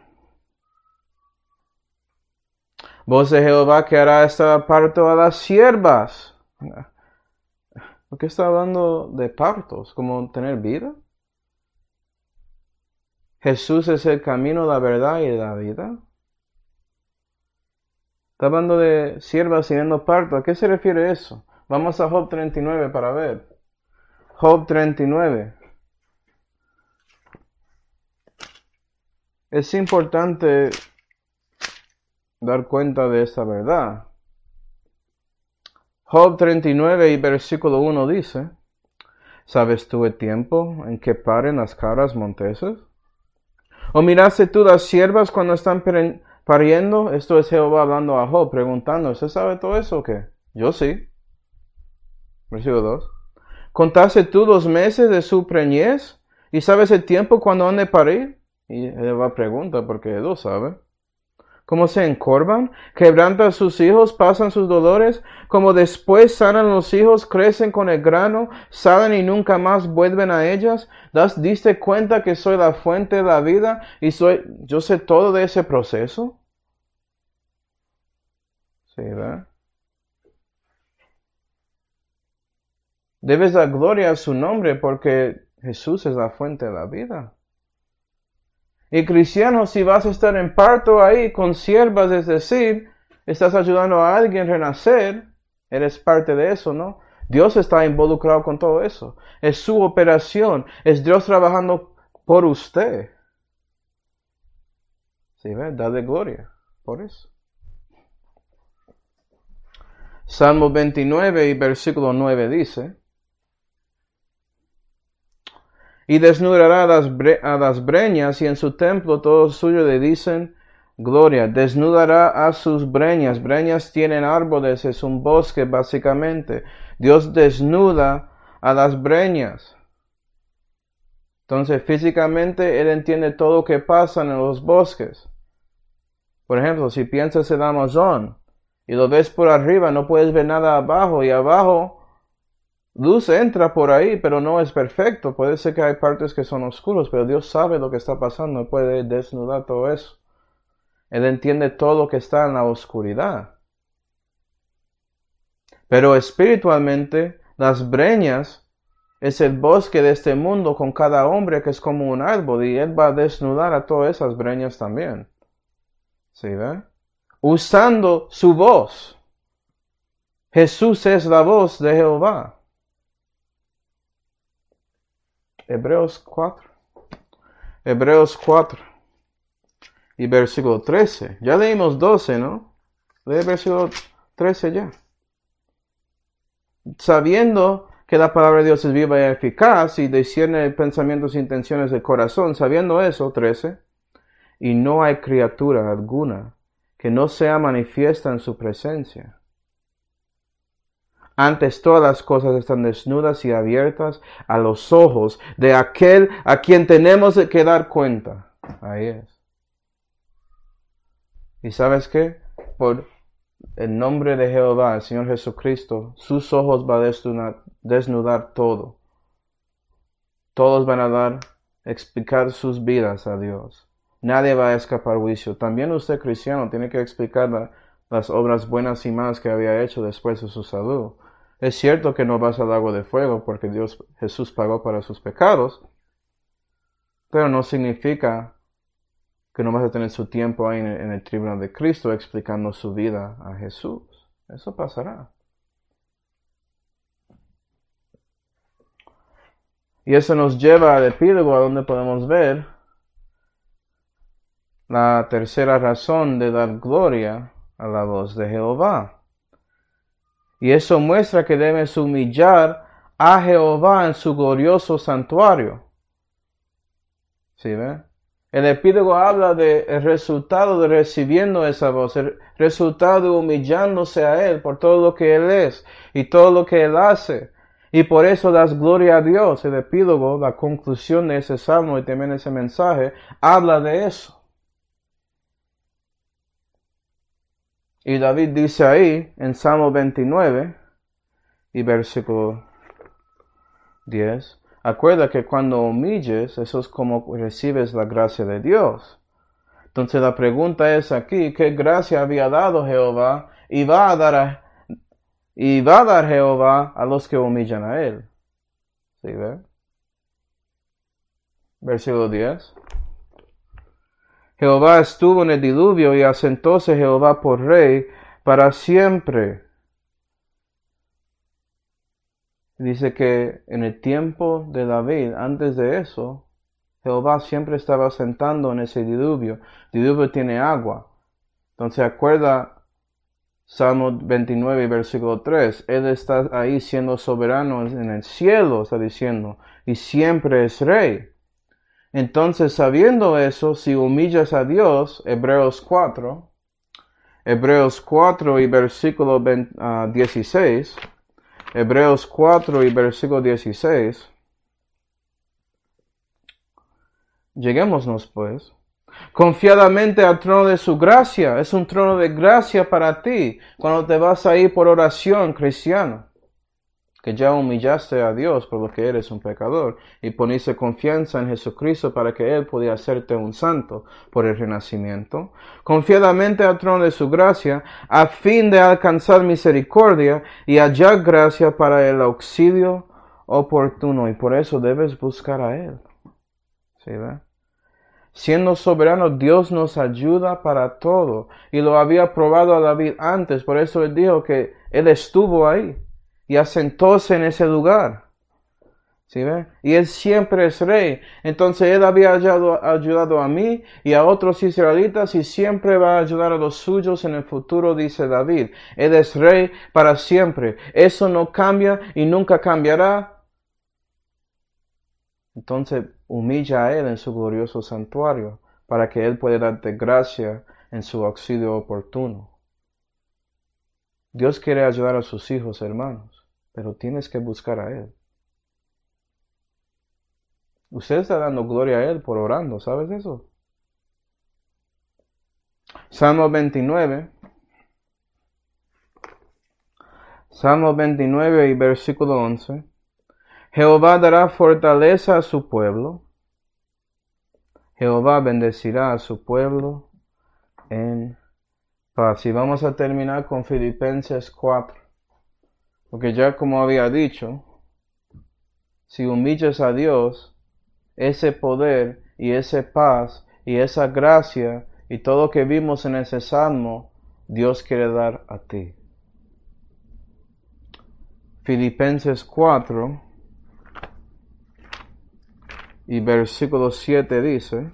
voz de Jehová que hará estar parto a las siervas. ¿Por qué está hablando de partos? ¿Como tener vida? Jesús es el camino, la verdad y la vida. Está hablando de siervas teniendo parto. ¿A qué se refiere eso? Vamos a Job 39 para ver. Job 39. Es importante dar cuenta de esta verdad. Job 39 y versículo 1 dice, ¿sabes tú el tiempo en que paren las cabras monteses? ¿O miraste tú las siervas cuando están pariendo? Esto es Jehová hablando a Job, preguntando, ¿usted sabe todo eso o qué? Yo sí. Versículo 2. ¿Contaste tú los meses de su preñez? ¿Y sabes el tiempo cuando han de parir? Y Jehová pregunta, porque Dios sabe. ¿Cómo se encorvan? ¿Quebrantan sus hijos? ¿Pasan sus dolores? Como después sanan los hijos, crecen con el grano, salen y nunca más vuelven a ellas. ¿Diste cuenta que soy la fuente de la vida y yo sé todo de ese proceso? Sí, ¿verdad? Debes dar gloria a su nombre porque Jesús es la fuente de la vida. Y cristiano, si vas a estar en parto ahí con siervas, es decir, estás ayudando a alguien a renacer, eres parte de eso, ¿no? Dios está involucrado con todo eso. Es su operación, es Dios trabajando por usted. Sí, ¿ves? Dale gloria por eso. Salmo 29 y versículo 9 dice, y desnudará a las breñas, y en su templo todos suyos le dicen gloria. Desnudará a sus breñas. Breñas tienen árboles, es un bosque básicamente. Dios desnuda a las breñas. Entonces físicamente Él entiende todo lo que pasa en los bosques. Por ejemplo, si piensas en Amazon y lo ves por arriba, no puedes ver nada abajo, y abajo luz entra por ahí, pero no es perfecto. Puede ser que hay partes que son oscuras, pero Dios sabe lo que está pasando. Puede desnudar todo eso. Él entiende todo lo que está en la oscuridad. Pero espiritualmente, las breñas es el bosque de este mundo con cada hombre que es como un árbol y Él va a desnudar a todas esas breñas también. ¿Sí ve? Usando su voz. Jesús es la voz de Jehová. Hebreos 4. Hebreos 4 y versículo 13. Ya leímos 12, ¿no? Lee versículo 13 ya. Sabiendo que la palabra de Dios es viva y eficaz y discierne pensamientos e intenciones del corazón, sabiendo eso, 13, y no hay criatura alguna que no sea manifiesta en su presencia. Antes todas las cosas están desnudas y abiertas a los ojos de aquel a quien tenemos que dar cuenta. Ahí es. ¿Y sabes qué? Por el nombre de Jehová, el Señor Jesucristo, sus ojos va a desnudar todo. Todos van a explicar sus vidas a Dios. Nadie va a escapar juicio. También usted, cristiano, tiene que explicar las obras buenas y malas que había hecho después de su salud. Es cierto que no vas al lago de fuego porque Jesús pagó para sus pecados, pero no significa que no vas a tener su tiempo ahí en el tribunal de Cristo explicando su vida a Jesús. Eso pasará. Y eso nos lleva al epílogo, a donde podemos ver la tercera razón de dar gloria a la voz de Jehová. Y eso muestra que debes humillar a Jehová en su glorioso santuario. ¿Sí ven? El epílogo habla del resultado de recibiendo esa voz, el resultado de humillándose a Él por todo lo que Él es y todo lo que Él hace. Y por eso das gloria a Dios. El epílogo, la conclusión de ese salmo y también ese mensaje, habla de eso. Y David dice ahí, en Salmo 29 y versículo 10, acuerda que cuando humilles, eso es como recibes la gracia de Dios. Entonces la pregunta es aquí, ¿qué gracia había dado Jehová y va a dar Jehová a los que humillan a Él? ¿Sí ve? Versículo 10. Jehová estuvo en el diluvio y asentóse Jehová por rey para siempre. Dice que en el tiempo de David, antes de eso, Jehová siempre estaba sentando en ese diluvio. El diluvio tiene agua. Entonces acuerda Salmo 29, versículo 3. Él está ahí siendo soberano en el cielo, está diciendo, y siempre es rey. Entonces, sabiendo eso, si humillas a Dios, Hebreos 4 y versículo 16, Hebreos 4 y versículo 16, lleguémonos pues, confiadamente al trono de su gracia, es un trono de gracia para ti, cuando te vas a ir por oración, cristiano, que ya humillaste a Dios por lo que eres un pecador y poniste confianza en Jesucristo para que Él pudiera hacerte un santo por el renacimiento, confiadamente al trono de su gracia, a fin de alcanzar misericordia y hallar gracia para el auxilio oportuno. Y por eso debes buscar a Él. ¿Sí ve? Siendo soberano, Dios nos ayuda para todo. Y lo había probado a David antes, por eso Él dijo que Él estuvo ahí. Y asentóse en ese lugar. ¿Sí ve? Y Él siempre es rey. Entonces Él había ayudado a mí y a otros israelitas y siempre va a ayudar a los suyos en el futuro, dice David. Él es rey para siempre. Eso no cambia y nunca cambiará. Entonces humilla a Él en su glorioso santuario para que Él pueda darte gracia en su auxilio oportuno. Dios quiere ayudar a sus hijos, hermanos, pero tienes que buscar a Él. Usted está dando gloria a Él por orando, ¿sabes eso? Salmo 29 y versículo 11. Jehová dará fortaleza a su pueblo. Jehová bendecirá a su pueblo en paz. Y vamos a terminar con Filipenses 4. Porque ya como había dicho, si humillas a Dios, ese poder y esa paz y esa gracia y todo lo que vimos en ese salmo, Dios quiere dar a ti. Filipenses 4 y versículo 7 dice: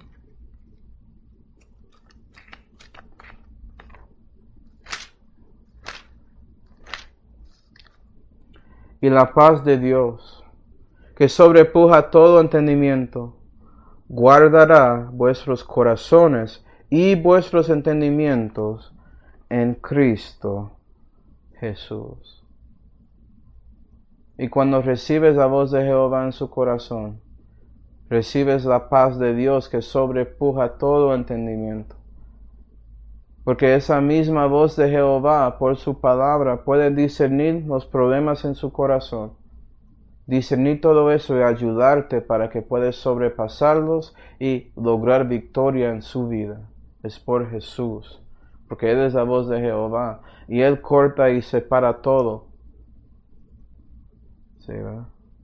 y la paz de Dios, que sobrepuja todo entendimiento, guardará vuestros corazones y vuestros entendimientos en Cristo Jesús. Y cuando recibes la voz de Jehová en su corazón, recibes la paz de Dios que sobrepuja todo entendimiento. Porque esa misma voz de Jehová, por su palabra, puede discernir los problemas en su corazón, discernir todo eso y ayudarte para que puedas sobrepasarlos y lograr victoria en su vida. Es por Jesús, porque Él es la voz de Jehová y Él corta y separa todo. ¿Sí, verdad?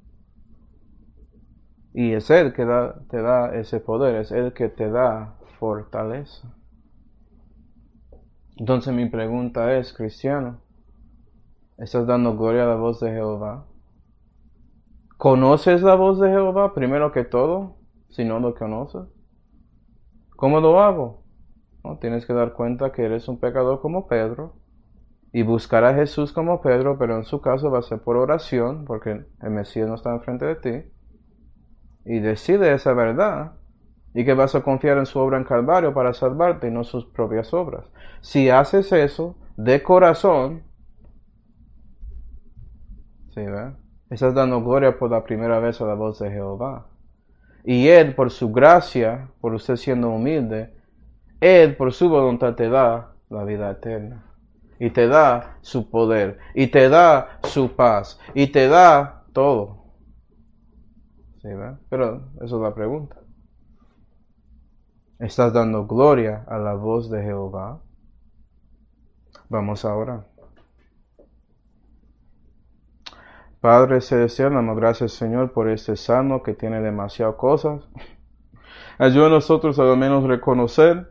Y es Él que te da ese poder, es Él que te da fortaleza. Entonces mi pregunta es, cristiano, ¿estás dando gloria a la voz de Jehová? ¿Conoces la voz de Jehová primero que todo? Si no lo conoces. ¿Cómo lo hago? No, tienes que dar cuenta que eres un pecador como Pedro y buscar a Jesús como Pedro, pero en su caso va a ser por oración, porque el Mesías no está enfrente de ti. Y decide esa verdad y que vas a confiar en su obra en Calvario para salvarte y no sus propias obras. Si haces eso de corazón, ¿sí, ve? Estás dando gloria por la primera vez a la voz de Jehová. Y Él, por su gracia, por usted siendo humilde, Él, por su voluntad, te da la vida eterna. Y te da su poder. Y te da su paz. Y te da todo. ¿Sí, ve? Pero esa es la pregunta. ¿Estás dando gloria a la voz de Jehová? Vamos a orar. Padre Celestial, damos gracias, Señor, por este salmo que tiene demasiadas cosas. Ayuda a nosotros a lo menos reconocer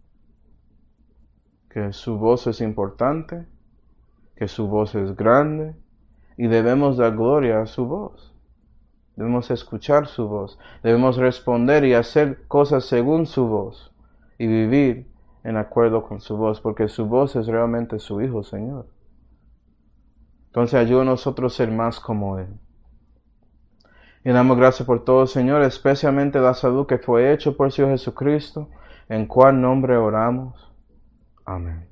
que su voz es importante, que su voz es grande, y debemos dar gloria a su voz. Debemos escuchar su voz, debemos responder y hacer cosas según su voz, y vivir en acuerdo con su voz, porque su voz es realmente su Hijo, Señor. Entonces ayuda a nosotros a ser más como Él. Y damos gracias por todo, Señor, especialmente la salud que fue hecha por el Señor Jesucristo, en cual nombre oramos. Amén.